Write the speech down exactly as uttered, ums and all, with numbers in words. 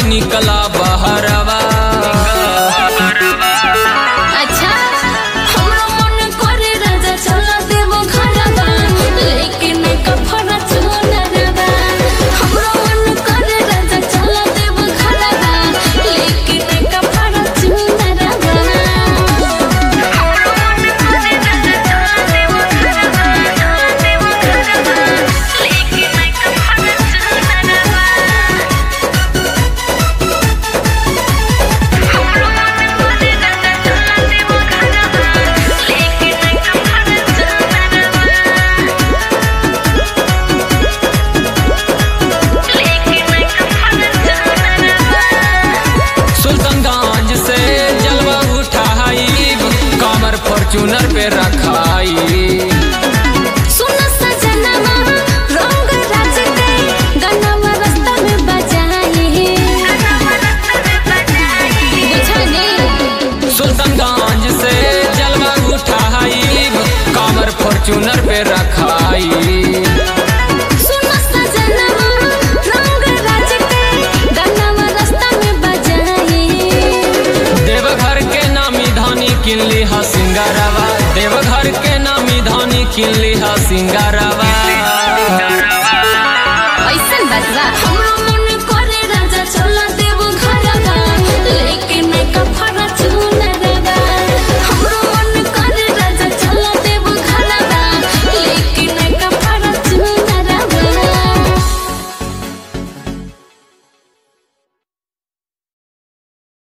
निकला बहरवा। अच्छा हमरा मन करे राजा चला देबो घरवा, लेकिन कफरा चुनरवा। हमरा मन करे राजा चला देबो घरवा, लेकिन कफरा चुनरवा। हमरा मन करे राजा चला देबो घरवा, चला देबो घरवा, लेकिन कफरा चुनरवा। सुल्तानगंज से जलवा उठाई, कमर फॉर्च्यूनर पे रखाई। सुन सजनवा रंग राज के गनवा रास्ता में बजाई, बुझनी। सुल्तानगंज से जलवा उठाई, कमर फॉर्च्यूनर पे रखाई। सुन सजनवा रंग राज के गनवा रास्ता में बजाई। देवघर के नामी धानी किनली हा सिंगारवा, देवघर के नामी धानी किनली हा सिंगारवा।